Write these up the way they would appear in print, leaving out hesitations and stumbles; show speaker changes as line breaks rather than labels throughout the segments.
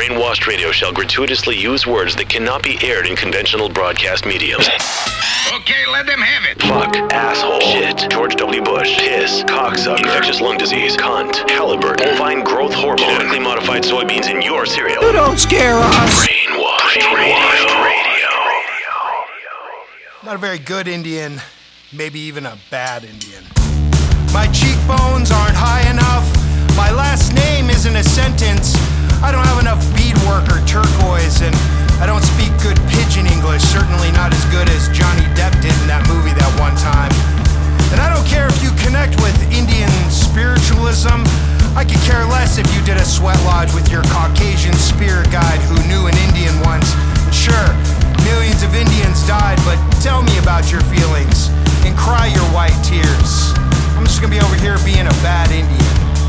Brainwashed Radio shall gratuitously use words that cannot be aired in conventional broadcast mediums.
Okay, let them have it.
Fuck, asshole, shit, George W. Bush, piss, cocksucker, infectious lung disease, cunt, Halliburton, bovine growth hormone, genetically modified soybeans in your cereal.
You don't scare us.
Brainwashed Radio.
Not a very good Indian, maybe even a bad Indian. My cheekbones aren't high enough. My last name isn't a sentence. I don't have enough beadwork or turquoise, and I don't speak good pidgin English, certainly not as good as Johnny Depp did in that movie that one time. And I don't care if you connect with Indian spiritualism. I could care less if you did a sweat lodge with your Caucasian spirit guide who knew an Indian once. And sure, millions of Indians died, but tell me about your feelings and cry your white tears. I'm just gonna be over here being a bad Indian.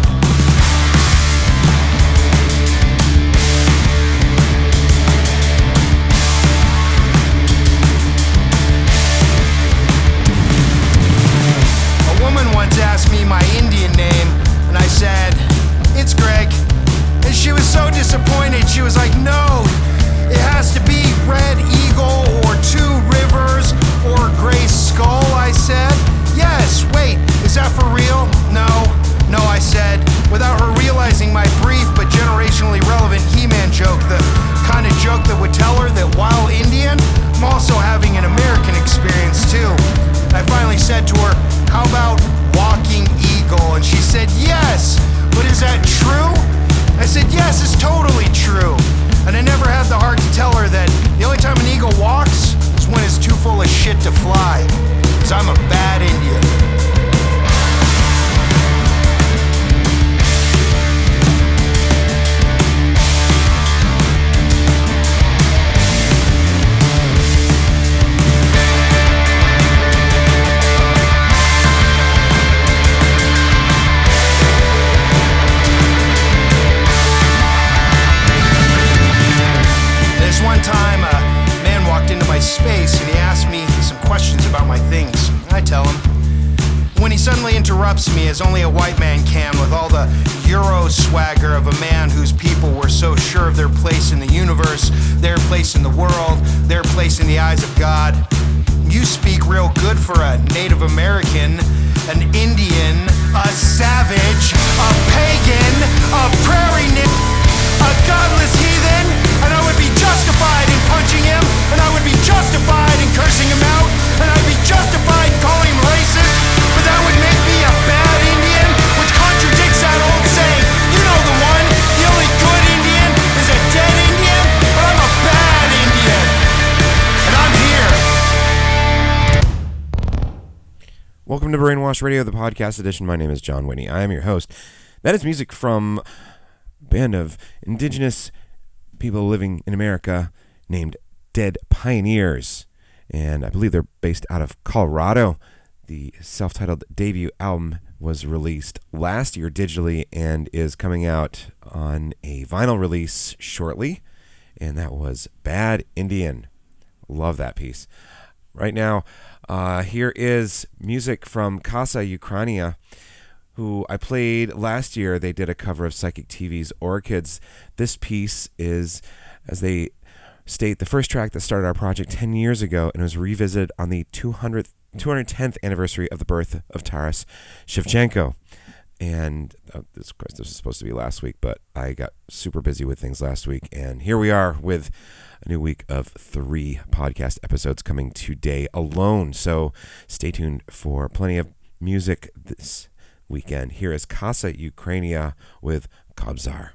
Asked me my Indian name, and I said, "It's Greg." And she was so disappointed. She was like, "No, it has to be Red Eagle or Two Rivers or Gray Skull." I said, "Yes, wait, is that for real?" No, I said, without her realizing my brief but generationally relevant He-Man joke, the kind of joke that would tell her that while Indian, I'm also having an American experience too. I finally said to her, "How about Walking Eagle?" And she said, "Yes, but is that true?" I said, "Yes, it's totally true." And I never had the heart to tell her that the only time an eagle walks is when it's too full of shit to fly. 'Cause I'm a bad Indian. One time, a man walked into my space and he asked me some questions about my things. I tell him. When he suddenly interrupts me, as only a white man can, with all the Euro swagger of a man whose people were so sure of their place in the universe, their place in the world, their place in the eyes of God. You speak real good for a Native American, an Indian, a savage, a pagan, a prairie a godless heathen, and I would be justified in punching him, and I would be justified in cursing him out, and I'd be justified in calling him racist, but that would make me a bad Indian, which contradicts that old saying, you know the one, the only good Indian is a dead Indian, but I'm a bad Indian, and I'm here.
Welcome to Brainwash Radio, the podcast edition. My name is John Whitney. I am your host. That is music from band of indigenous people living in America named Dead Pioneers, and I believe they're based out of Colorado. The self-titled debut album was released last year digitally and is coming out on a vinyl release shortly, and that was Bad Indian. Love that piece. Right now, here is music from Casa Ukrainia, who I played last year. They did a cover of Psychic TV's Orchids. This piece is, as they state, the first track that started our project 10 years ago and was revisited on the 210th anniversary of the birth of Taras Shevchenko. And this was supposed to be last week, but I got super busy with things last week. And here we are with a new week of 3 podcast episodes coming today alone. So stay tuned for plenty of music this weekend. Here is Casa Ukrainia with Kobzar.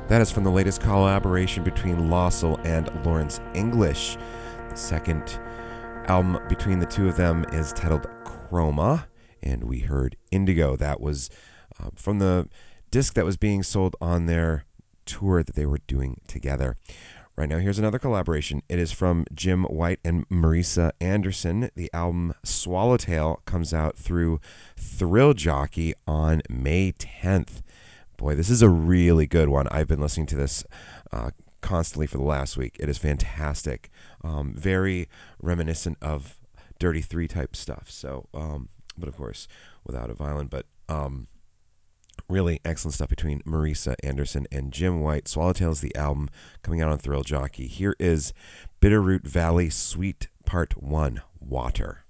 That is from the latest collaboration between Lossell and Lawrence English. The second album between the two of them is titled Chroma, and we heard Indigo. That was from the disc that was being sold on their tour that they were doing together. Right now, here's another collaboration. It is from Jim White and Marisa Anderson. The album Swallowtail comes out through Thrill Jockey on May 10th. Boy, this is a really good one. I've been listening to this constantly for the last week. It is fantastic. Very reminiscent of Dirty 3 type stuff. So, but of course, without a violin. But really excellent stuff between Marisa Anderson and Jim White. Swallowtail is the album coming out on Thrill Jockey. Here is Bitterroot Valley Suite Part 1, Water.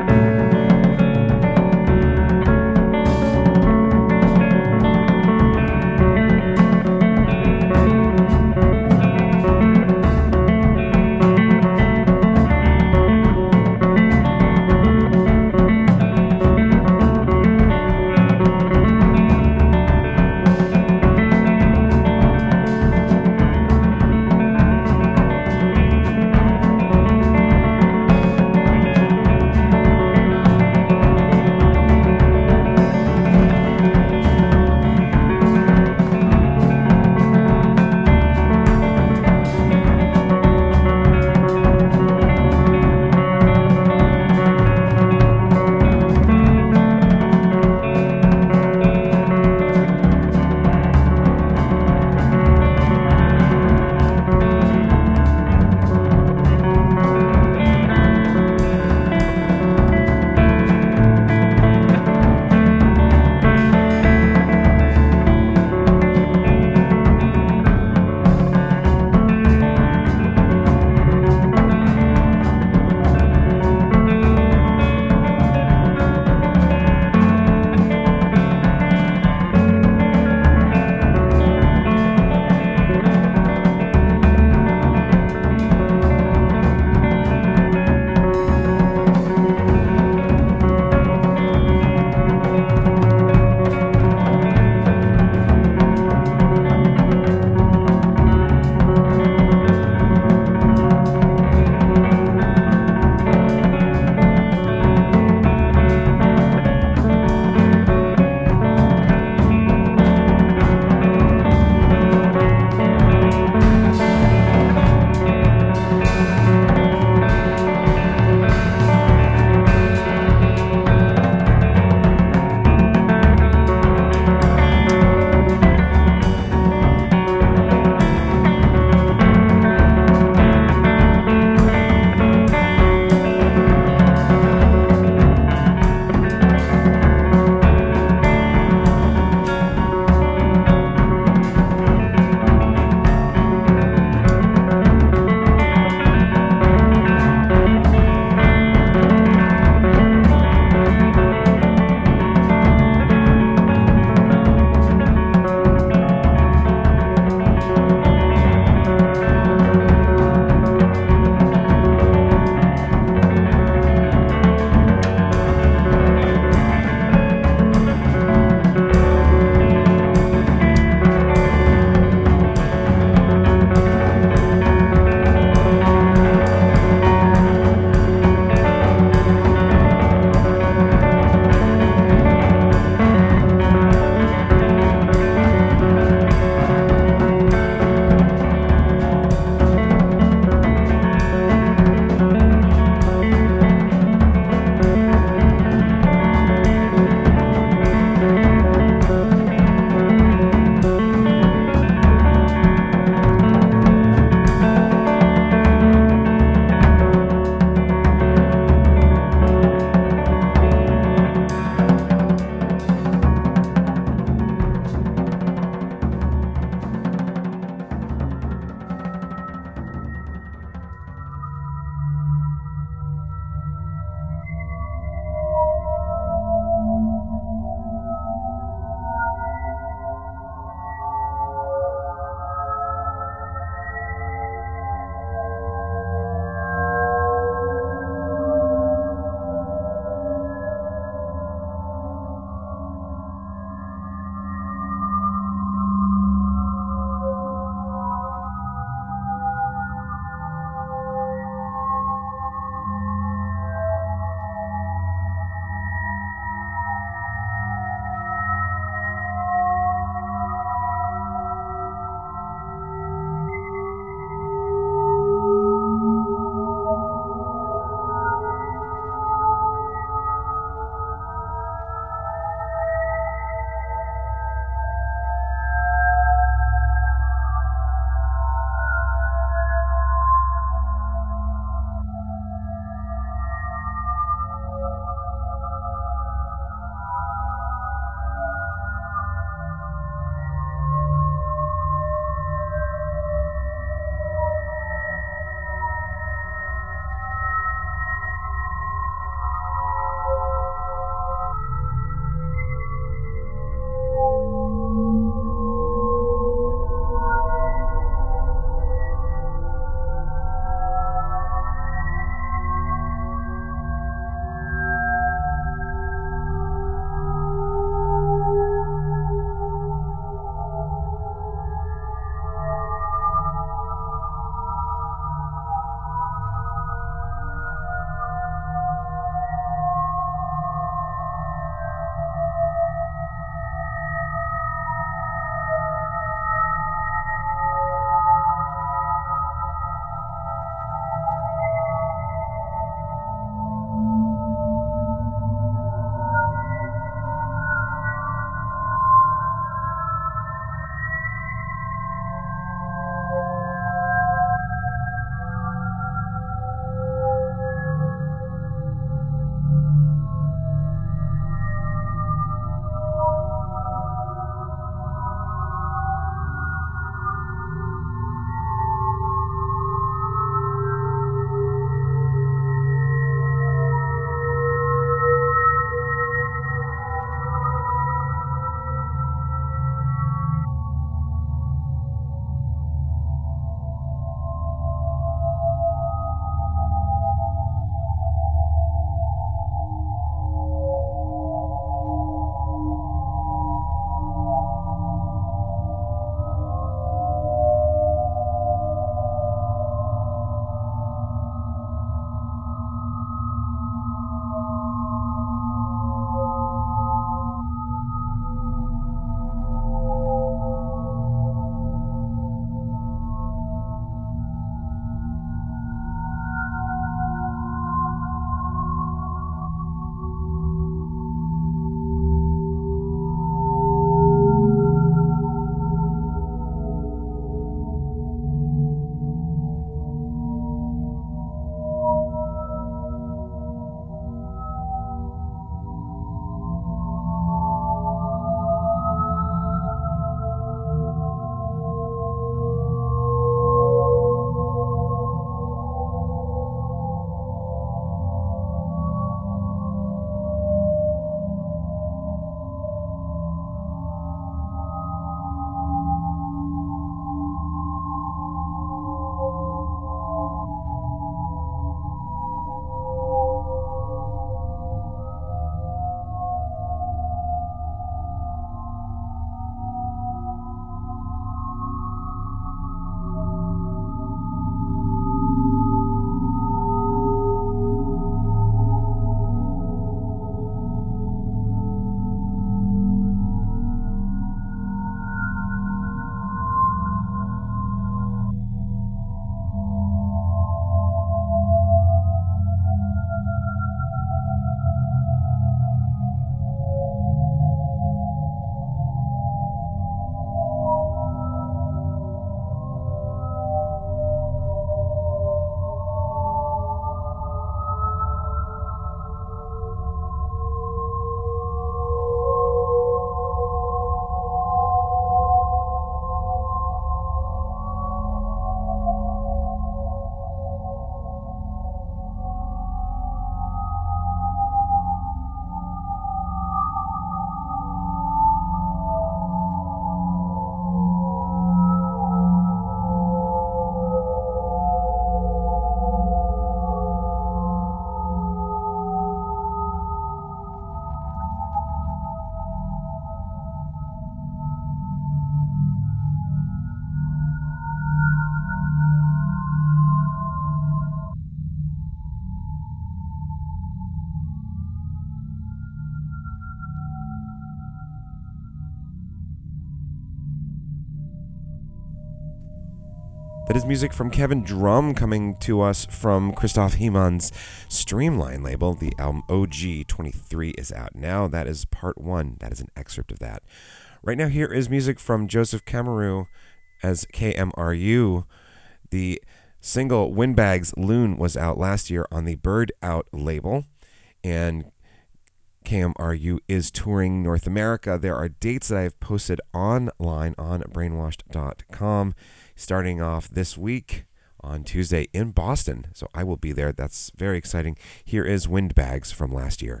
That is music from Kevin Drum coming to us from Christoph Hemann's Streamline label. The album OG23 is out now. That is part 1. That is an excerpt of that. Right now, here is music from Joseph Kamaru as KMRU. The single Windbags Loon was out last year on the Bird Out label, and KMRU is touring North America. There are dates that I have posted online on brainwashed.com, starting off this week on Tuesday in Boston. So I will be there. That's very exciting. Here is Windbags from last year.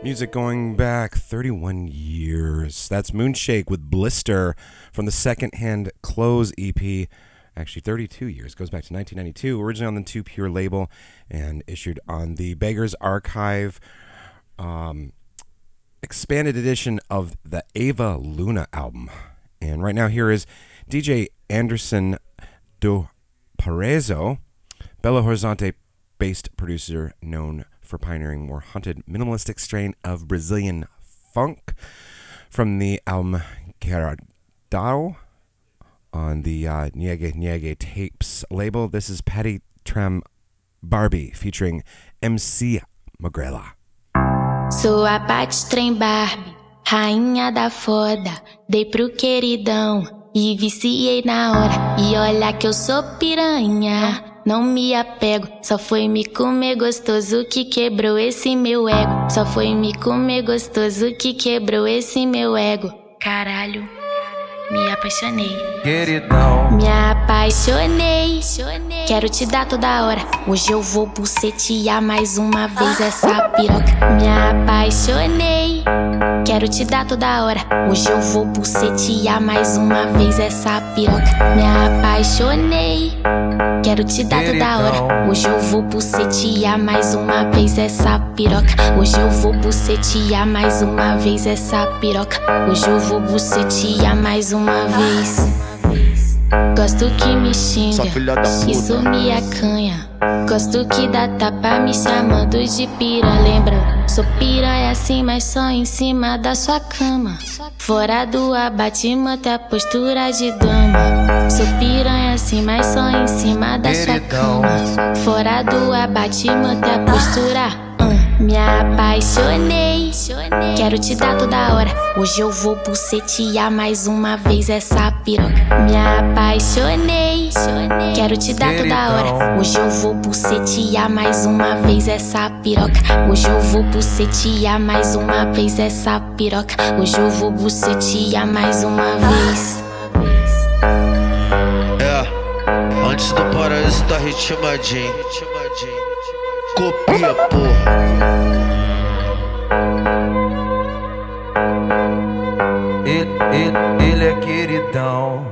Music going back 31 years. That's Moonshake with Blister from the Secondhand Clothes EP. Actually, 32 years. Goes back to 1992. Originally on the Too Pure label and issued on the Beggars Archive expanded edition of the Ava Luna album. And right now here is DJ Anderson do Parezo, Belo Horizonte-based producer known for pioneering more haunted, minimalistic strain of Brazilian funk from the album Queridão on the Niege Niege Tapes label. This is Patty Tram Barbie featuring MC Magrela.
Sou a Patty Tram Barbie, rainha da foda. Dei pro queridão e viciei na hora. E olha que eu sou piranha, não me apego. Só foi me comer gostoso que quebrou esse meu ego. Só foi me comer gostoso que quebrou esse meu ego. Caralho, me apaixonei.
Queridão,
me apaixonei. Quero te dar toda hora. Hoje eu vou bucetear mais uma vez essa piroca. Me apaixonei. Quero te dar toda hora. Hoje eu vou bucetear mais uma vez essa piroca. Me apaixonei. Quero te dar toda hora. Hoje eu vou bucetear mais uma vez essa piroca. Hoje eu vou bucetear mais uma vez essa piroca. Hoje eu vou bucetear mais uma vez. Gosto que me xinga, isso me acanha. Gosto que dá tapa me chamando de pira. Lembra, sou piranha assim, mas só em cima da sua cama. Fora do abate, manter a postura de dama. Sou piranha assim, mas só em cima da sua cama. Fora do abate, manter a postura. Me apaixonei. Quero te dar toda hora. Hoje eu vou bucetear mais uma vez essa piroca. Me apaixonei. Quero te dar toda hora. Hoje eu vou bucetear mais uma vez essa piroca. Hoje eu vou bucetear mais uma vez essa piroca. Hoje eu vou bucetear mais uma vez.
Antes do paraíso tá ritmadinho. Copia, porra. Ele é queridão.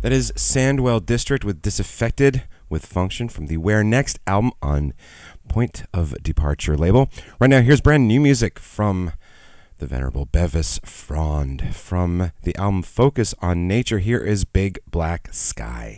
That is Sandwell District with Disaffected with Function from the Where Next album on Point of Departure label. Right now, here's brand new music from the venerable Bevis Frond from the album Focus on Nature. Here is Big Black Sky.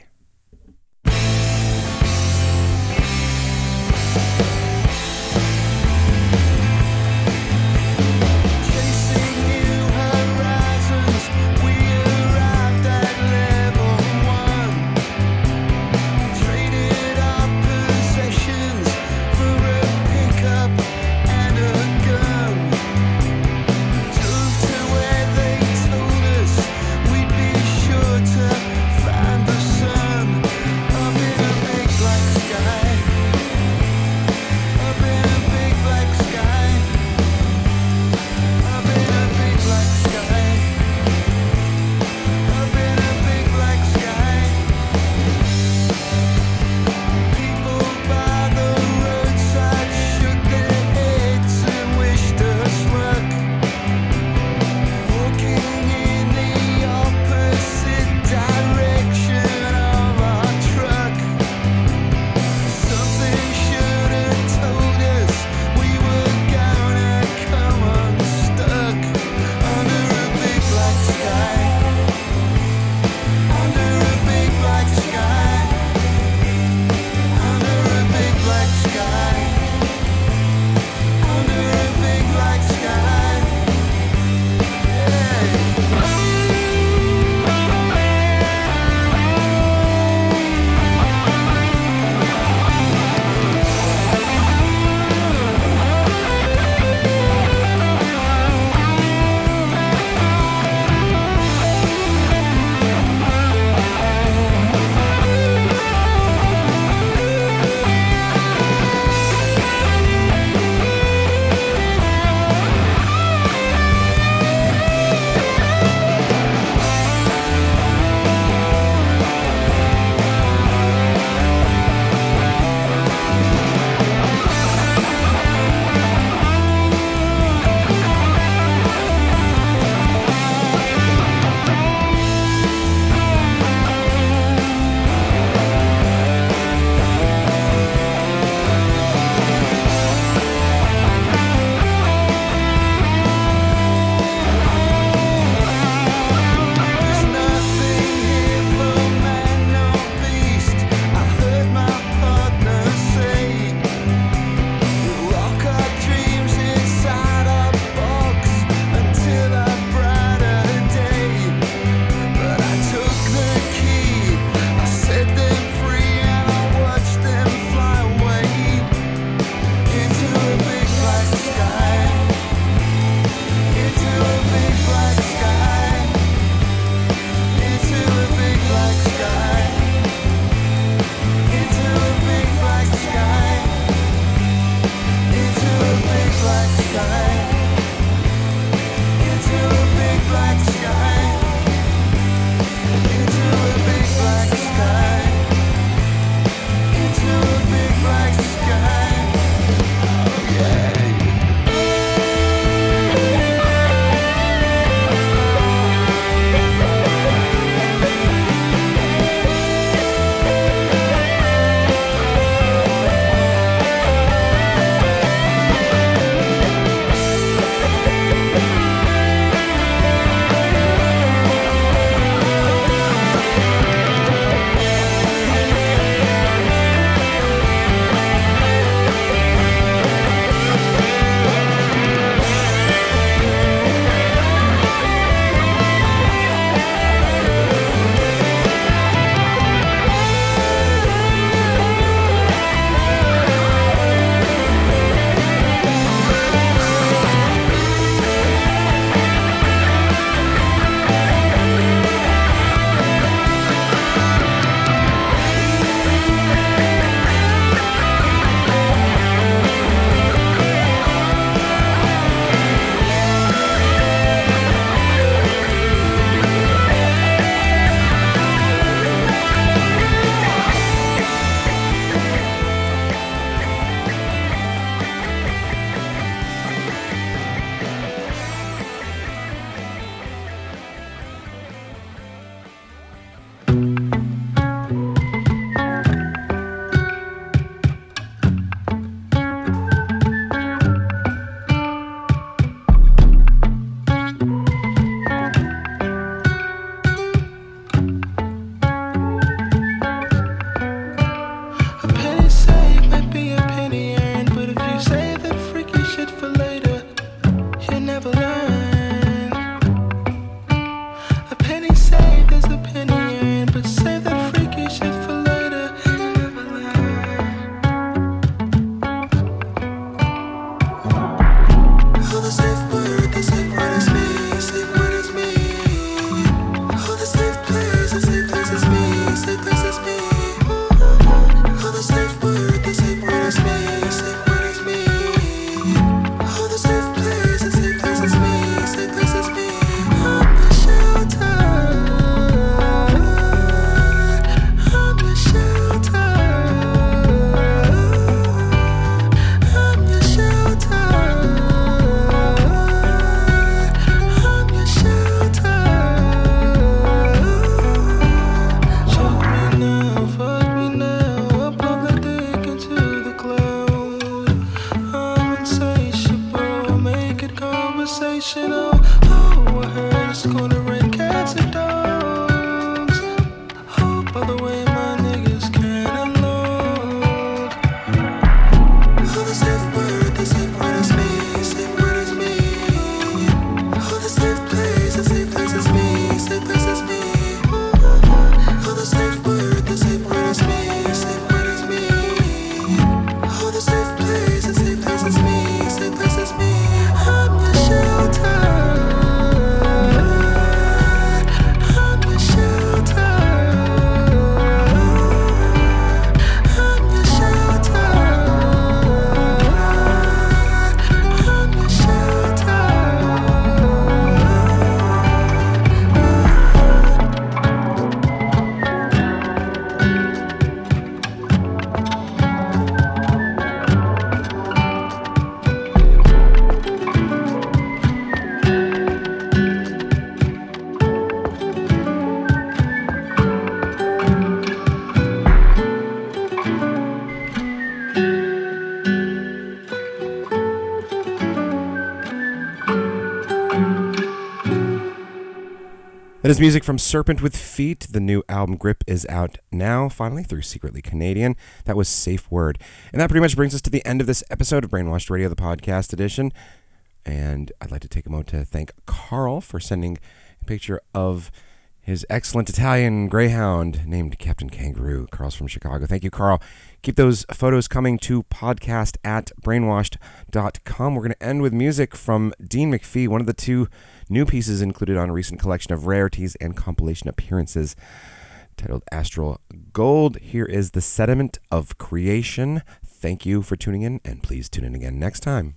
That is music from Serpent with Feet. The new album Grip is out now, finally, through Secretly Canadian. That was Safe Word. And that pretty much brings us to the end of this episode of Brainwashed Radio, the podcast edition. And I'd like to take a moment to thank Carl for sending a picture of his excellent Italian greyhound named Captain Kangaroo. Carl's from Chicago. Thank you, Carl. Keep those photos coming to podcast@brainwashed.com. We're going to end with music from Dean McPhee, one of the two new pieces included on a recent collection of rarities and compilation appearances titled Astral Gold. Here is The Sediment of Creation. Thank you for tuning in, and please tune in again next time.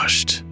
Brainwashed.